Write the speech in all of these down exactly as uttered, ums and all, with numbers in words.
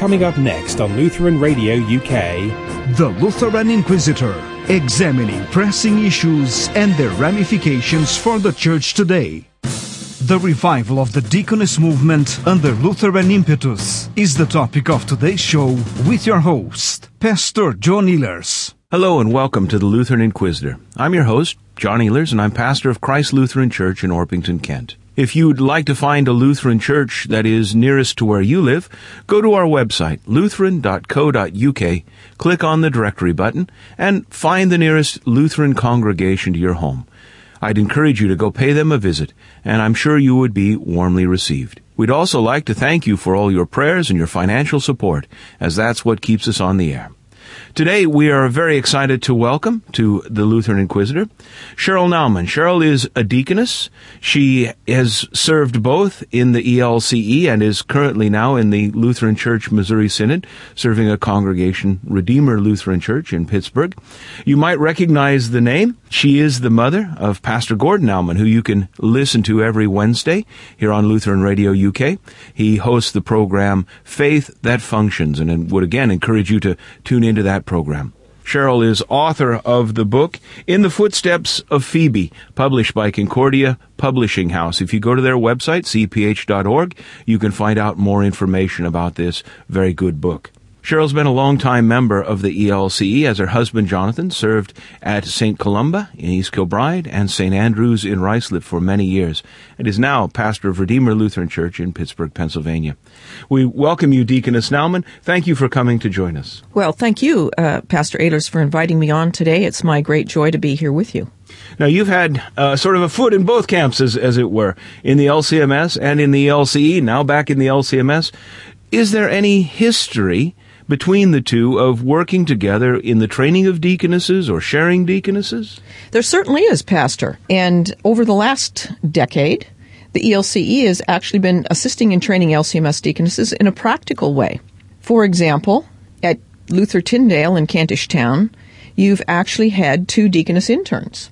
Coming up next on Lutheran Radio U K, The Lutheran Inquisitor, examining pressing issues and their ramifications for the Church today. The revival of the deaconess movement under Lutheran impetus is the topic of today's show with your host, Pastor John Ehlers. Hello and welcome to the Lutheran Inquisitor. I'm your host, John Ehlers, and I'm pastor of Christ Lutheran Church in Orpington, Kent. If you'd like to find a Lutheran church that is nearest to where you live, go to our website, lutheran dot co dot u k, click on the directory button, and find the nearest Lutheran congregation to your home. I'd encourage you to go pay them a visit, and I'm sure you would be warmly received. We'd also like to thank you for all your prayers and your financial support, as that's what keeps us on the air. Today, we are very excited to welcome to the Lutheran Inquisitor Cheryl Nauman. Cheryl is a deaconess. She has served both in the E L C E and is currently now in the Lutheran Church Missouri Synod, serving a congregation, Redeemer Lutheran Church in Pittsburgh. You might recognize the name. She is the mother of Pastor Gordon Nauman, who you can listen to every Wednesday here on Lutheran Radio U K. He hosts the program Faith That Functions, and I would again encourage you to tune into that program. Cheryl is author of the book In the Footsteps of Phoebe, published by Concordia Publishing House. If you go to their website, c p h dot org, you can find out more information about this very good book. Cheryl's been a longtime member of the E L C E, as her husband Jonathan served at Saint Columba in East Kilbride and Saint Andrews in Ruislip for many years, and is now pastor of Redeemer Lutheran Church in Pittsburgh, Pennsylvania. We welcome you, Deaconess Nauman. Thank you for coming to join us. Well, thank you, uh, Pastor Ehlers, for inviting me on today. It's my great joy to be here with you. Now, you've had uh, sort of a foot in both camps, as, as it were, in the L C M S and in the E L C E, now back in the L C M S. Is there any history between the two of working together in the training of deaconesses or sharing deaconesses? There certainly is, Pastor. And over the last decade, the E L C E has actually been assisting in training L C M S deaconesses in a practical way. For example, at Luther Tyndale in Kentish Town, you've actually had two deaconess interns.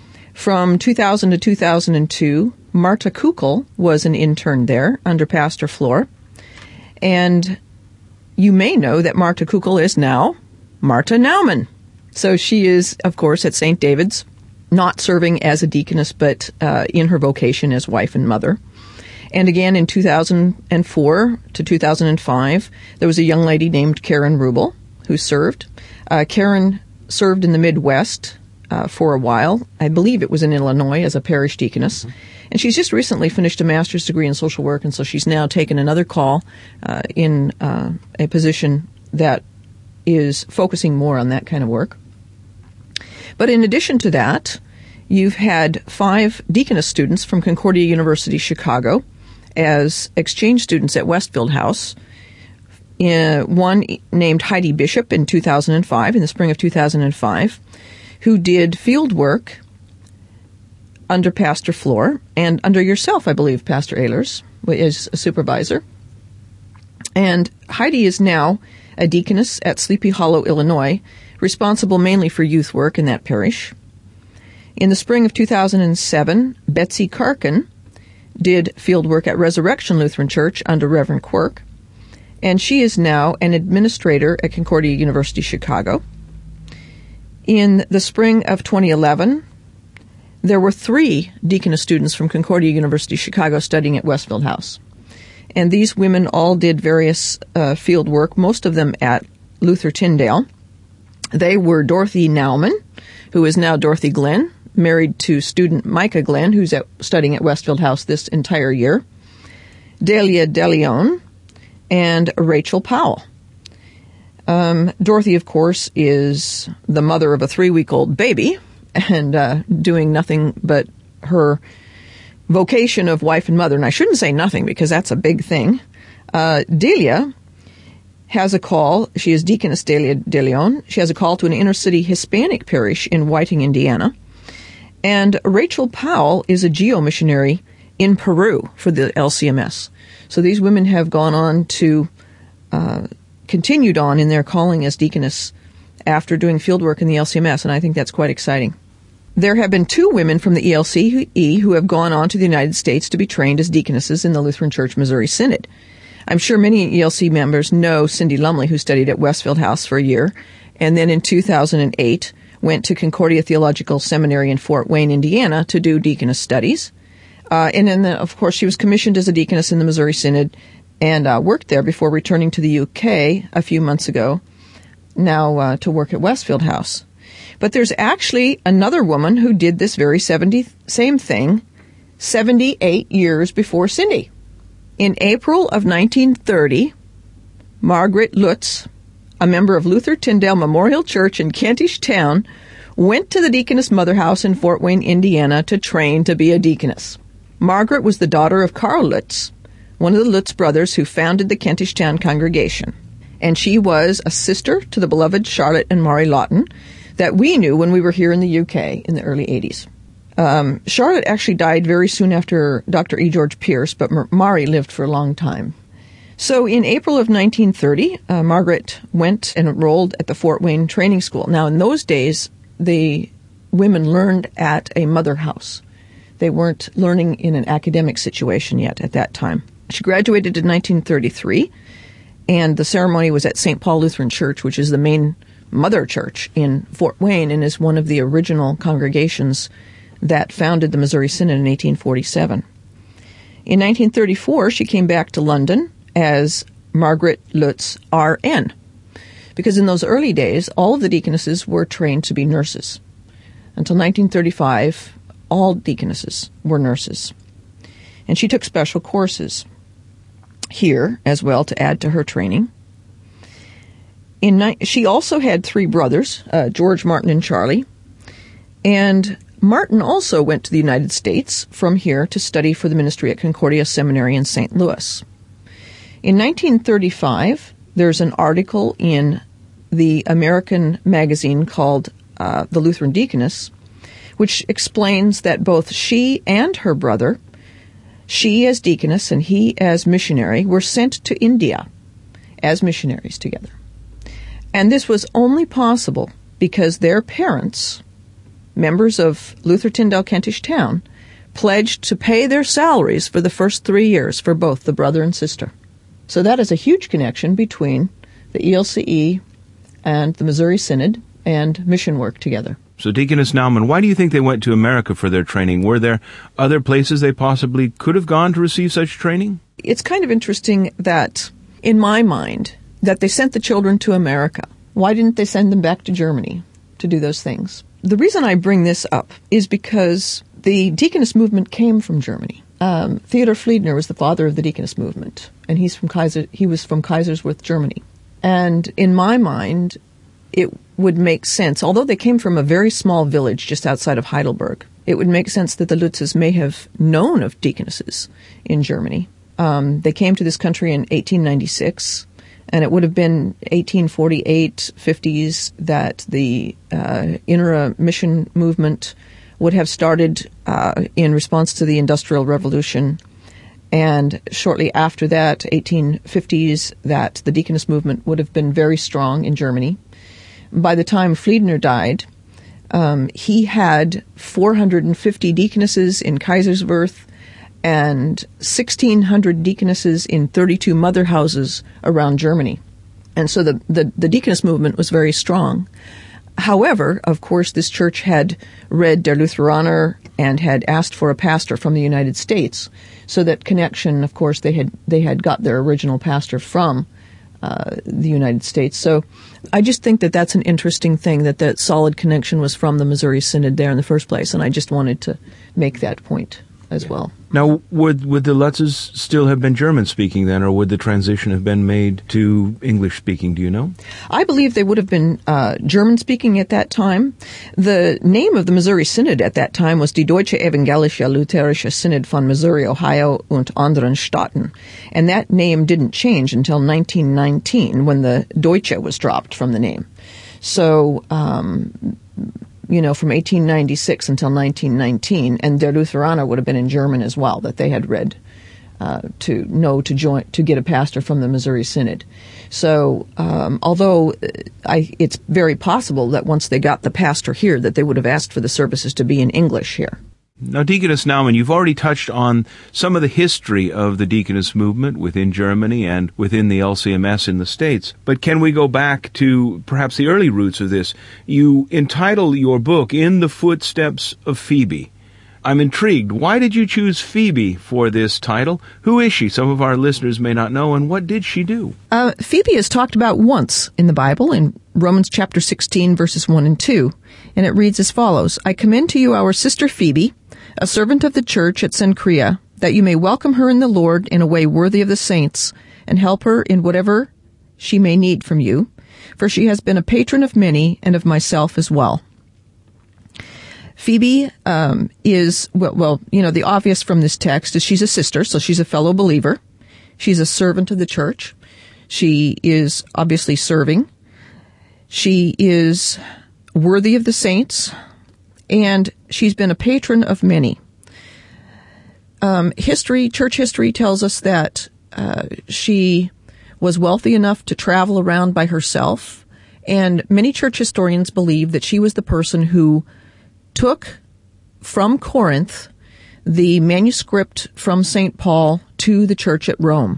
From two thousand to two thousand two, Marta Kukl was an intern there under Pastor Floor. And you may know that Marta Kukl is now Marta Nauman. So she is, of course, at Saint David's, not serving as a deaconess, but uh, in her vocation as wife and mother. And again, in two thousand four to two thousand five, there was a young lady named Karen Rubel who served. Uh, Karen served in the Midwest uh, for a while. I believe it was in Illinois as a parish deaconess. Mm-hmm. And she's just recently finished a master's degree in social work, and so she's now taken another call uh, in uh, a position that is focusing more on that kind of work. But in addition to that, you've had five deaconess students from Concordia University, Chicago, as exchange students at Westfield House. Uh, one named Heidi Bishop in two thousand five, in the spring of two thousand five, who did field work under Pastor Floor and under yourself, I believe, Pastor Ehlers, as a supervisor. And Heidi is now a deaconess at Sleepy Hollow, Illinois, responsible mainly for youth work in that parish. In the spring of two thousand seven, Betsy Karkin did field work at Resurrection Lutheran Church under Reverend Quirk, and she is now an administrator at Concordia University, Chicago. In the spring of twenty eleven, there were three deaconess students from Concordia University, Chicago, studying at Westfield House. And these women all did various uh, field work, most of them at Luther Tyndale. They were Dorothy Nauman, who is now Dorothy Glenn, married to student Micah Glenn, who's at, studying at Westfield House this entire year, Delia DeLeon, and Rachel Powell. Um, Dorothy, of course, is the mother of a three-week-old baby, and uh, doing nothing but her vocation of wife and mother. And I shouldn't say nothing, because that's a big thing. Uh, Delia has a call. She is Deaconess Delia de Leon. She has a call to an inner-city Hispanic parish in Whiting, Indiana. And Rachel Powell is a geo-missionary in Peru for the L C M S. So these women have gone on to, uh, continued on in their calling as deaconess after doing field work in the L C M S, and I think that's quite exciting. There have been two women from the E L C E who have gone on to the United States to be trained as deaconesses in the Lutheran Church Missouri Synod. I'm sure many E L C members know Cindy Lumley, who studied at Westfield House for a year, and then in two thousand eight went to Concordia Theological Seminary in Fort Wayne, Indiana, to do deaconess studies. Uh, and then, the, of course, she was commissioned as a deaconess in the Missouri Synod and uh, worked there before returning to the U K a few months ago, now uh, to work at Westfield House. But there's actually another woman who did this very seventy same thing seventy-eight years before Cindy. In April of nineteen thirty, Margaret Lutz, a member of Luther Tyndale Memorial Church in Kentish Town, went to the Deaconess Mother House in Fort Wayne, Indiana, to train to be a deaconess. Margaret was the daughter of Carl Lutz, one of the Lutz brothers who founded the Kentish Town congregation. And she was a sister to the beloved Charlotte and Mari Lawton that we knew when we were here in the U K in the early eighties. Um, Charlotte actually died very soon after Doctor E. George Pierce, but Mari lived for a long time. So in April of nineteen thirty, uh, Margaret went and enrolled at the Fort Wayne Training School. Now, in those days, the women learned at a mother house. They weren't learning in an academic situation yet at that time. She graduated in nineteen thirty-three, and the ceremony was at Saint Paul Lutheran Church, which is the main mother church in Fort Wayne and is one of the original congregations that founded the Missouri Synod in eighteen forty-seven. In nineteen thirty-four, she came back to London as Margaret Lutz, R N, because in those early days, all of the deaconesses were trained to be nurses. Until nineteen thirty-five, all deaconesses were nurses. And she took special courses here as well to add to her training. In ni- she also had three brothers, uh, George, Martin, and Charlie. And Martin also went to the United States from here to study for the ministry at Concordia Seminary in Saint Louis. In nineteen thirty-five, there's an article in the American magazine called uh, The Lutheran Deaconess, which explains that both she and her brother, she as deaconess and he as missionary, were sent to India as missionaries together. And this was only possible because their parents, members of Luther Tyndale Kentish Town, pledged to pay their salaries for the first three years for both the brother and sister. So that is a huge connection between the E L C E and the Missouri Synod and mission work together. So, Deaconess Nauman, why do you think they went to America for their training? Were there other places they possibly could have gone to receive such training? It's kind of interesting that, in my mind, that they sent the children to America. Why didn't they send them back to Germany to do those things? The reason I bring this up is because the deaconess movement came from Germany. Um, Theodor Fliedner was the father of the deaconess movement, and he's from Kaiser. He was from Kaiserswerth, Germany. And in my mind, it would make sense, although they came from a very small village just outside of Heidelberg, it would make sense that the Lutzes may have known of deaconesses in Germany. Um, they came to this country in eighteen ninety-six, and it would have been eighteen forty-eight, fifties that the uh, Inner Mission movement would have started uh, in response to the Industrial Revolution. And shortly after that, eighteen fifties, that the deaconess movement would have been very strong in Germany. By the time Fliedner died, um, he had four hundred fifty deaconesses in Kaiserswerth and sixteen hundred deaconesses in thirty-two mother houses around Germany. And so the, the, the deaconess movement was very strong. However, of course, this church had read Der Lutheraner and had asked for a pastor from the United States. So that connection, of course, they had they had got their original pastor from uh, the United States. So I just think that that's an interesting thing, that that solid connection was from the Missouri Synod there in the first place, and I just wanted to make that point as well. Now, would would the Lutzes still have been German-speaking then, or would the transition have been made to English-speaking? Do you know? I believe they would have been uh, German-speaking at that time. The name of the Missouri Synod at that time was Die Deutsche Evangelische Lutherische Synod von Missouri, Ohio und anderen Staaten. And that name didn't change until nineteen nineteen, when the Deutsche was dropped from the name. So, um... you know, from eighteen ninety-six until nineteen nineteen, and Der Lutheraner would have been in German as well, that they had read uh, to know to join to get a pastor from the Missouri Synod. So, um, although I, it's very possible that once they got the pastor here, that they would have asked for the services to be in English here. Now, Deaconess Naumann, you've already touched on some of the history of the deaconess movement within Germany and within the L C M S in the States. But can we go back to perhaps the early roots of this? You entitle your book, In the Footsteps of Phoebe. I'm intrigued. Why did you choose Phoebe for this title? Who is she? Some of our listeners may not know. And what did she do? Uh, Phoebe is talked about once in the Bible, in Romans chapter sixteen, verses one and two. And it reads as follows, I commend to you our sister Phoebe, a servant of the church at Cenchrea, that you may welcome her in the Lord in a way worthy of the saints, and help her in whatever she may need from you, for she has been a patron of many and of myself as well. Phoebe um, is, well, well, you know, the obvious from this text is she's a sister, so she's a fellow believer. She's a servant of the church. She is obviously serving. She is worthy of the saints, and she's been a patron of many. Um, history, church history tells us that uh, she was wealthy enough to travel around by herself, and many church historians believe that she was the person who took from Corinth the manuscript from Saint Paul to the church at Rome.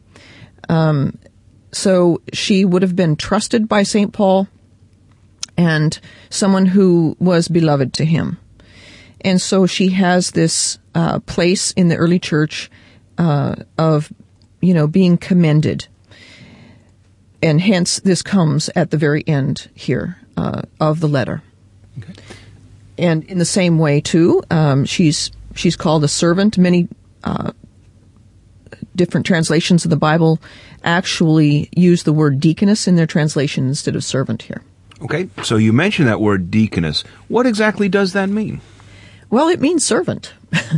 Um, so she would have been trusted by Saint Paul and someone who was beloved to him. And so she has this uh, place in the early church uh, of, you know, being commended. And hence this comes at the very end here uh, of the letter. Okay. And in the same way, too, um, she's she's called a servant. Many uh, different translations of the Bible actually use the word deaconess in their translation instead of servant here. Okay, so you mentioned that word deaconess. What exactly does that mean? Well, it means servant.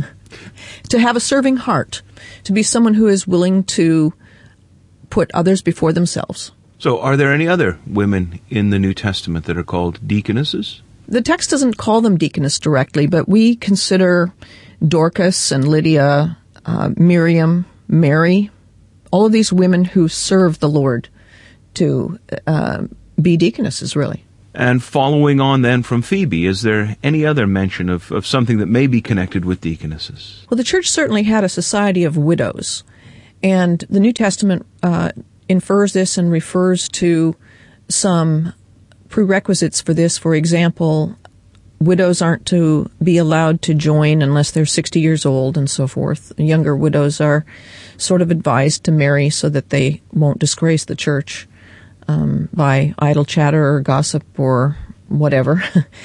To have a serving heart. To be someone who is willing to put others before themselves. So are there any other women in the New Testament that are called deaconesses? The text doesn't call them deaconess directly, but we consider Dorcas and Lydia, uh, Miriam, Mary, all of these women who serve the Lord to uh, be deaconesses, really. And following on then from Phoebe, is there any other mention of, of something that may be connected with deaconesses? Well, the church certainly had a society of widows, and the New Testament uh, infers this and refers to some prerequisites for this. For example, widows aren't to be allowed to join unless they're sixty years old and so forth. Younger widows are sort of advised to marry so that they won't disgrace the church um, by idle chatter or gossip or whatever.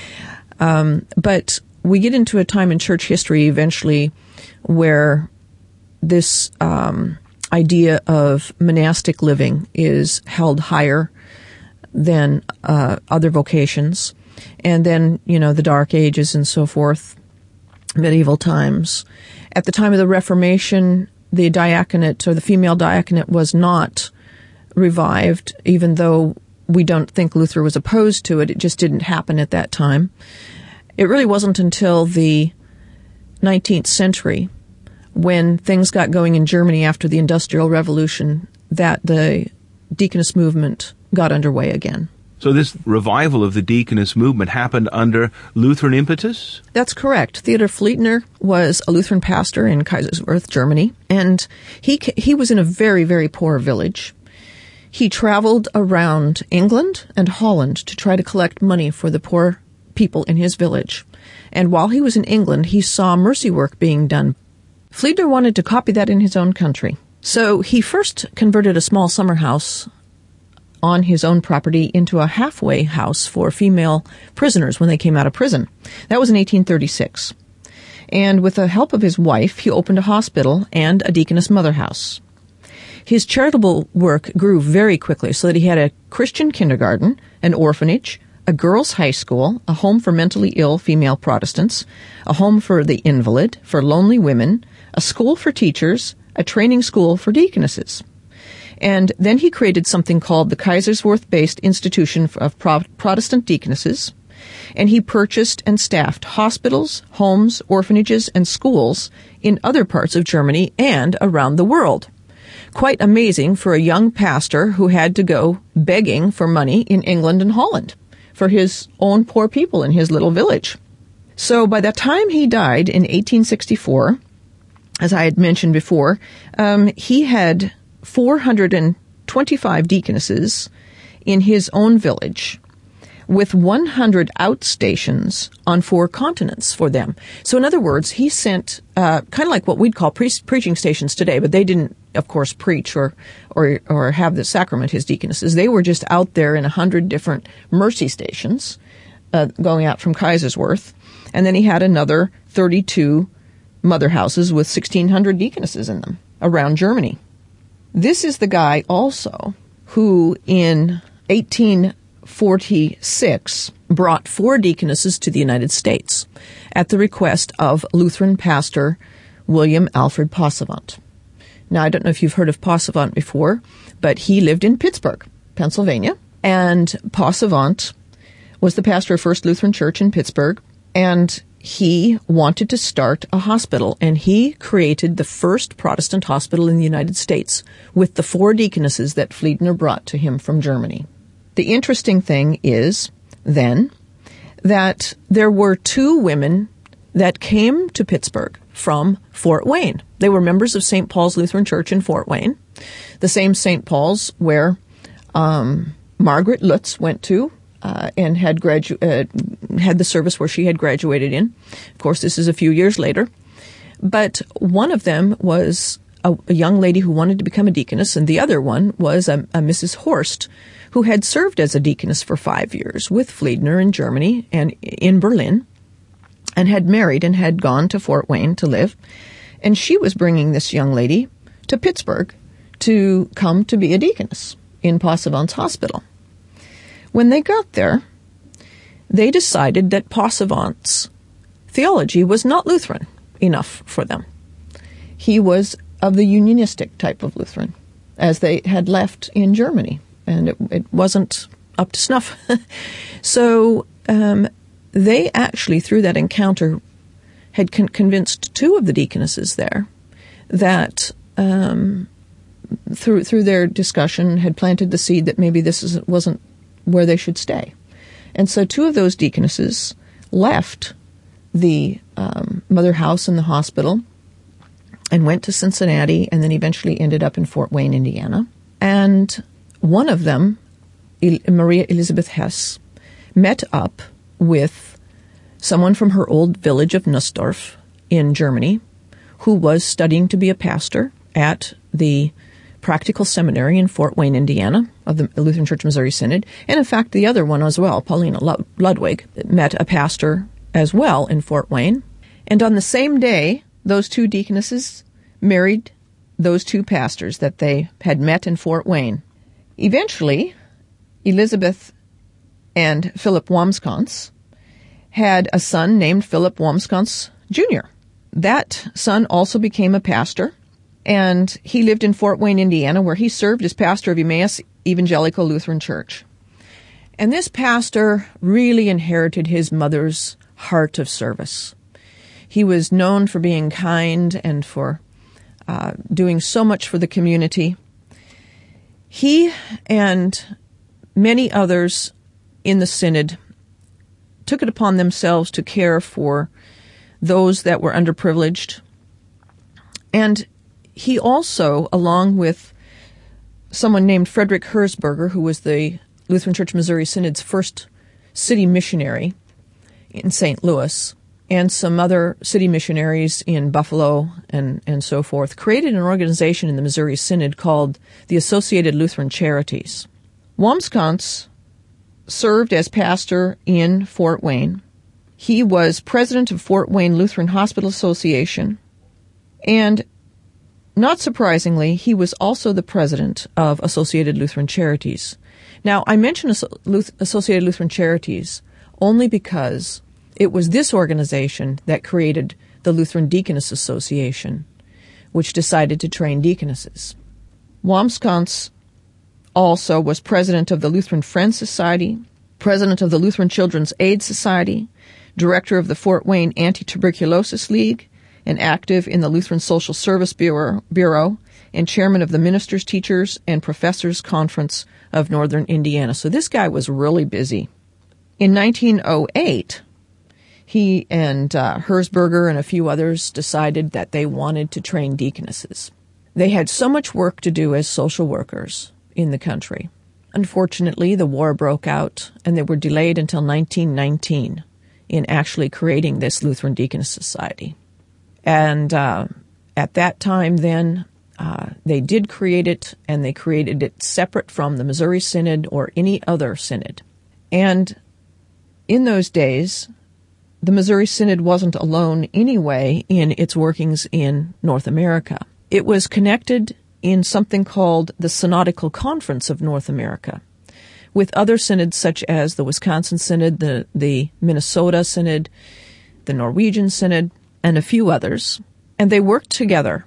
um, but we get into a time in church history eventually where this um, idea of monastic living is held higher than uh, other vocations. And then, you know, the Dark Ages and so forth, medieval times. At the time of the Reformation, the diaconate or the female diaconate was not revived, even though we don't think Luther was opposed to it. It just didn't happen at that time. It really wasn't until the nineteenth century, when things got going in Germany after the Industrial Revolution, that the deaconess movement got underway again. So this revival of the deaconess movement happened under Lutheran impetus? That's correct. Theodor Fliedner was a Lutheran pastor in Kaiserswerth, Germany, and he he was in a very, very poor village. He traveled around England and Holland to try to collect money for the poor people in his village. And while he was in England, he saw mercy work being done. Fliedner wanted to copy that in his own country. So he first converted a small summer house on his own property into a halfway house for female prisoners when they came out of prison. That was in eighteen thirty-six. And with the help of his wife, he opened a hospital and a deaconess mother house. His charitable work grew very quickly so that he had a Christian kindergarten, an orphanage, a girls' high school, a home for mentally ill female Protestants, a home for the invalid, for lonely women, a school for teachers, a training school for deaconesses. And then he created something called the Kaiserswerth-based Institution of Pro- Protestant Deaconesses, and he purchased and staffed hospitals, homes, orphanages, and schools in other parts of Germany and around the world. Quite amazing for a young pastor who had to go begging for money in England and Holland for his own poor people in his little village. So by the time he died in eighteen sixty-four, as I had mentioned before, um, he had four hundred twenty-five deaconesses in his own village, with one hundred outstations on four continents for them. So in other words, he sent uh, kind of like what we'd call pre- preaching stations today, but they didn't, of course, preach or or or have the sacrament, his deaconesses. They were just out there in one hundred different mercy stations uh, going out from Kaiserswerth. And then he had another thirty-two mother houses with sixteen hundred deaconesses in them around Germany. This is the guy also who in eighteen forty-six brought four deaconesses to the United States at the request of Lutheran pastor William Alfred Passavant. Now, I don't know if you've heard of Passavant before, but he lived in Pittsburgh, Pennsylvania, and Passavant was the pastor of First Lutheran Church in Pittsburgh, and he wanted to start a hospital, and he created the first Protestant hospital in the United States with the four deaconesses that Fliedner brought to him from Germany. The interesting thing is, then, that there were two women that came to Pittsburgh from Fort Wayne. They were members of Saint Paul's Lutheran Church in Fort Wayne, the same Saint Paul's where um, Margaret Lutz went to uh, and had gradu- uh, had the service where she had graduated in. Of course, this is a few years later. But one of them was a, a young lady who wanted to become a deaconess, and the other one was a, a Missus Horst, who had served as a deaconess for five years with Fliedner in Germany and in Berlin, and had married and had gone to Fort Wayne to live. And she was bringing this young lady to Pittsburgh to come to be a deaconess in Passavant's hospital. When they got there, they decided that Passavant's theology was not Lutheran enough for them. He was of the unionistic type of Lutheran, as they had left in Germany. And it, it wasn't up to snuff. So um, they actually, through that encounter, had con- convinced two of the deaconesses there that um, through through their discussion had planted the seed that maybe this is, wasn't where they should stay. And so two of those deaconesses left the um, mother house and the hospital and went to Cincinnati, and then eventually ended up in Fort Wayne, Indiana. And one of them, Maria Elizabeth Hess, met up with someone from her old village of Nussdorf in Germany who was studying to be a pastor at the Practical Seminary in Fort Wayne, Indiana, of the Lutheran Church Missouri Synod. And in fact, the other one as well, Paulina Ludwig, met a pastor as well in Fort Wayne. And on the same day, those two deaconesses married those two pastors that they had met in Fort Wayne. Eventually, Elizabeth and Philip Wamskantz had a son named Philip Wamskantz Junior That son also became a pastor, and he lived in Fort Wayne, Indiana, where he served as pastor of Emmaus Evangelical Lutheran Church. And this pastor really inherited his mother's heart of service. He was known for being kind and for uh, doing so much for the community. He and many others in the synod took it upon themselves to care for those that were underprivileged. And he also, along with someone named Frederick Herzberger, who was the Lutheran Church Missouri Synod's first city missionary in Saint Louis, and some other city missionaries in Buffalo and, and so forth, created an organization in the Missouri Synod called the Associated Lutheran Charities. Wamskantz served as pastor in Fort Wayne. He was president of Fort Wayne Lutheran Hospital Association, and not surprisingly, he was also the president of Associated Lutheran Charities. Now, I mention Associated Lutheran Charities only because it was this organization that created the Lutheran Deaconess Association, which decided to train deaconesses. Wamskantz also was president of the Lutheran Friends Society, president of the Lutheran Children's Aid Society, director of the Fort Wayne Anti-Tuberculosis League, and active in the Lutheran Social Service Bureau, Bureau, and chairman of the Ministers, Teachers, and Professors Conference of Northern Indiana. So this guy was really busy. In nineteen oh eight, he and uh, Herzberger and a few others decided that they wanted to train deaconesses. They had so much work to do as social workers in the country. Unfortunately, the war broke out, and they were delayed until nineteen nineteen in actually creating this Lutheran Deaconess Society. And uh, at that time, then, uh, they did create it, and they created it separate from the Missouri Synod or any other synod. And in those days, the Missouri Synod wasn't alone anyway in its workings in North America. It was connected in something called the Synodical Conference of North America, with other synods such as the Wisconsin Synod, the, the Minnesota Synod, the Norwegian Synod, and a few others. And they worked together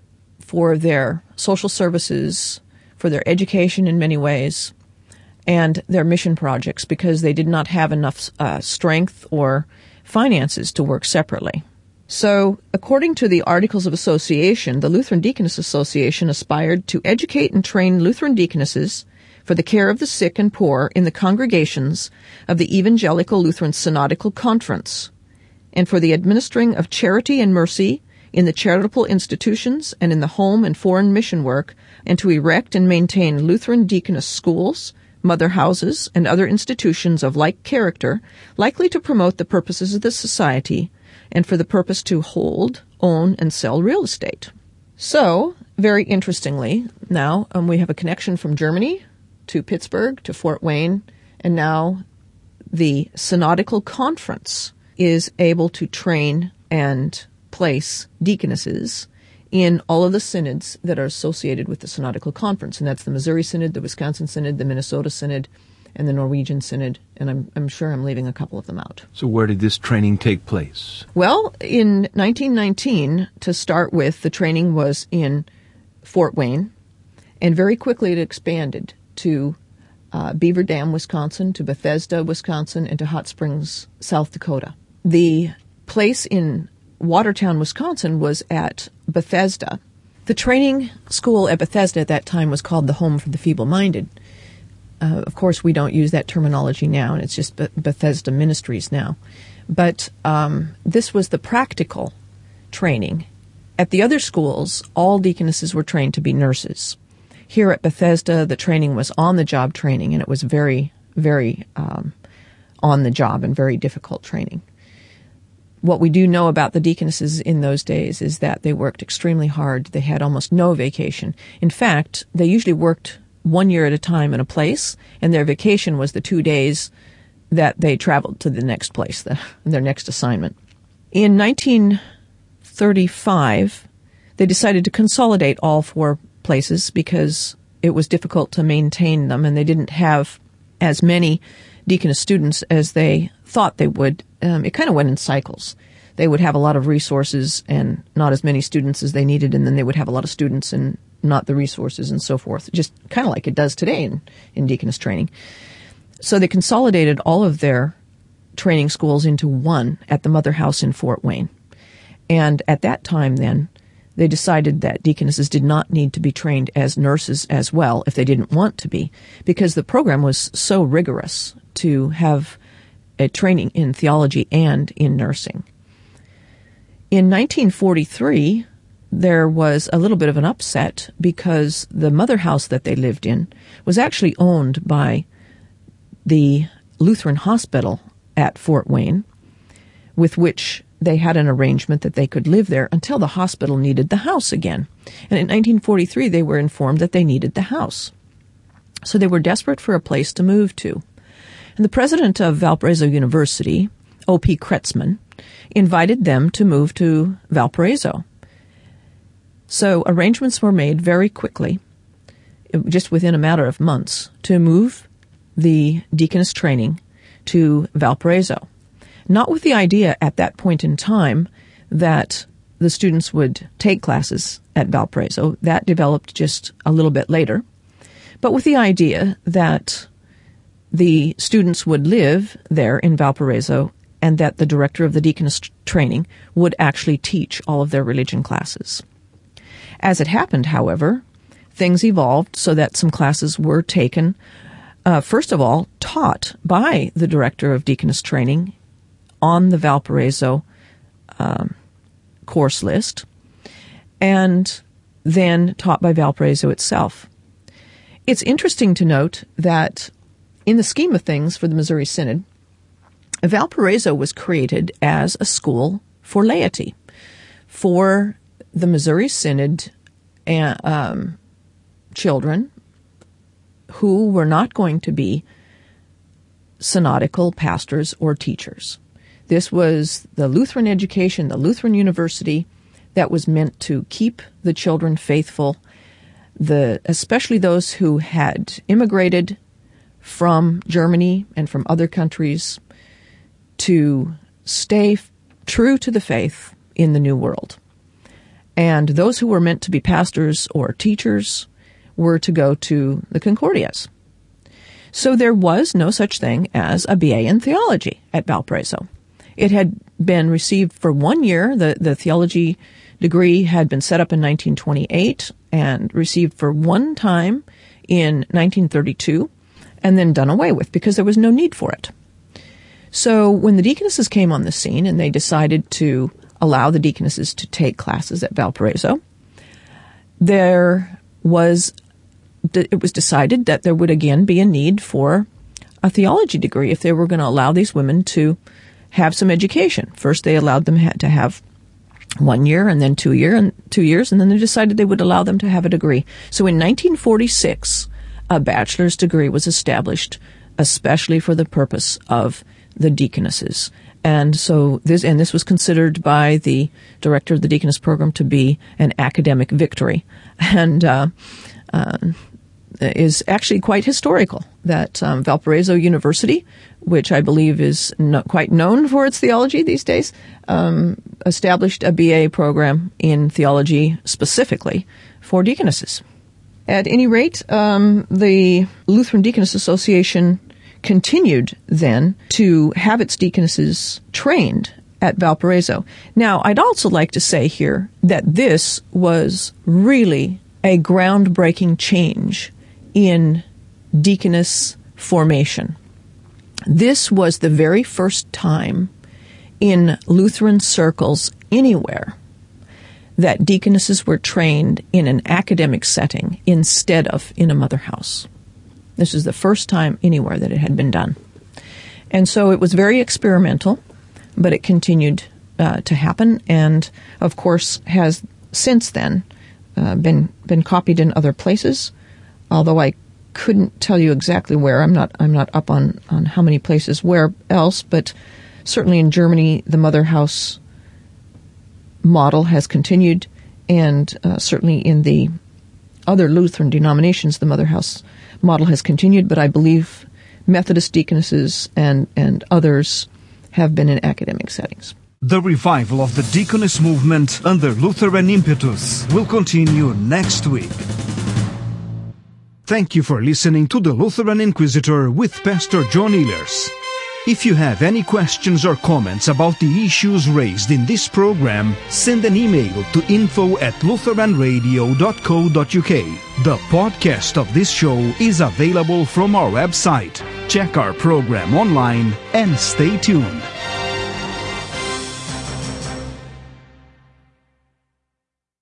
for their social services, for their education in many ways, and their mission projects, because they did not have enough uh, strength or finances to work separately. So, according to the Articles of Association, the Lutheran Deaconess Association aspired to educate and train Lutheran deaconesses for the care of the sick and poor in the congregations of the Evangelical Lutheran Synodical Conference, and for the administering of charity and mercy in the charitable institutions and in the home and foreign mission work, and to erect and maintain Lutheran deaconess schools, mother houses, and other institutions of like character, likely to promote the purposes of the society, and for the purpose to hold, own, and sell real estate. So, very interestingly, now um, we have a connection from Germany to Pittsburgh to Fort Wayne, and now the Synodical Conference is able to train and place deaconesses in all of the synods that are associated with the Synodical Conference, and that's the Missouri Synod, the Wisconsin Synod, the Minnesota Synod, and the Norwegian Synod, and I'm, I'm sure I'm leaving a couple of them out. So where did this training take place? Well, in nineteen nineteen, to start with, the training was in Fort Wayne, and very quickly it expanded to uh, Beaver Dam, Wisconsin, to Bethesda, Wisconsin, and to Hot Springs, South Dakota. The place in Watertown, Wisconsin was at Bethesda. The training school at Bethesda at that time was called the Home for the Feeble-Minded. Uh, of course, we don't use that terminology now, and it's just Be- Bethesda Ministries now. But um, this was the practical training. At the other schools, all deaconesses were trained to be nurses. Here at Bethesda, the training was on-the-job training, and it was very, very um, on-the-job and very difficult training. What we do know about the deaconesses in those days is that they worked extremely hard. They had almost no vacation. In fact, they usually worked one year at a time in a place, and their vacation was the two days that they traveled to the next place, the, their next assignment. In nineteen thirty-five, they decided to consolidate all four places because it was difficult to maintain them, and they didn't have as many deaconess students as they thought they would. Um, it kind of went in cycles. They would have a lot of resources and not as many students as they needed, and then they would have a lot of students and not the resources and so forth, just kind of like it does today in, in deaconess training. So they consolidated all of their training schools into one at the Mother House in Fort Wayne. And at that time then, they decided that deaconesses did not need to be trained as nurses as well if they didn't want to be, because the program was so rigorous to have a training in theology and in nursing. In nineteen forty-three, there was a little bit of an upset because the mother house that they lived in was actually owned by the Lutheran Hospital at Fort Wayne, with which they had an arrangement that they could live there until the hospital needed the house again. And in nineteen forty-three, they were informed that they needed the house. So they were desperate for a place to move to. And the president of Valparaiso University, O P Kretzmann, invited them to move to Valparaiso. So arrangements were made very quickly, just within a matter of months, to move the deaconess training to Valparaiso. Not with the idea at that point in time that the students would take classes at Valparaiso. That developed just a little bit later. But with the idea that the students would live there in Valparaiso and that the director of the deaconess training would actually teach all of their religion classes. As it happened, however, things evolved so that some classes were taken, uh, first of all, taught by the director of deaconess training on the Valparaiso um, course list, and then taught by Valparaiso itself. It's interesting to note that in the scheme of things for the Missouri Synod, Valparaiso was created as a school for laity, for the Missouri Synod uh, um, children who were not going to be synodical pastors or teachers. This was the Lutheran education, the Lutheran university that was meant to keep the children faithful, the especially those who had immigrated from Germany and from other countries, to stay f- true to the faith in the New World. And those who were meant to be pastors or teachers were to go to the Concordias. So there was no such thing as a B A in theology at Valparaiso. It had been received for one year. The, the theology degree had been set up in nineteen twenty-eight and received for one time in nineteen thirty-two and then done away with because there was no need for it. So when the deaconesses came on the scene and they decided to allow the deaconesses to take classes at Valparaiso, there was it was decided that there would again be a need for a theology degree if they were going to allow these women to have some education. First, they allowed them to have one year and then two year and two years, and then they decided they would allow them to have a degree. So in nineteen forty-six, a bachelor's degree was established, especially for the purpose of the deaconesses. And so this, and this was considered by the director of the deaconess program to be an academic victory, and uh, uh, is actually quite historical that um, Valparaiso University, which I believe is not quite known for its theology these days, um, established a B A program in theology specifically for deaconesses. At any rate, um, the Lutheran Deaconess Association continued then to have its deaconesses trained at Valparaiso. Now, I'd also like to say here that this was really a groundbreaking change in deaconess formation. This was the very first time in Lutheran circles anywhere that deaconesses were trained in an academic setting instead of in a mother house. This is the first time anywhere that it had been done. And so it was very experimental, but it continued uh, to happen, and of course has since then uh, been been copied in other places, although I couldn't tell you exactly where. I'm not I'm not up on, on how many places where else, but certainly in Germany the mother house model has continued, and uh, certainly in the other Lutheran denominations the mother house model has continued, but I believe Methodist deaconesses and, and others have been in academic settings. The revival of the deaconess movement under Lutheran impetus will continue next week. Thank you for listening to the Lutheran Inquisitor with Pastor John Ehlers. If you have any questions or comments about the issues raised in this program, send an email to info at lutheran radio dot co dot uk. The podcast of this show is available from our website. Check our program online and stay tuned.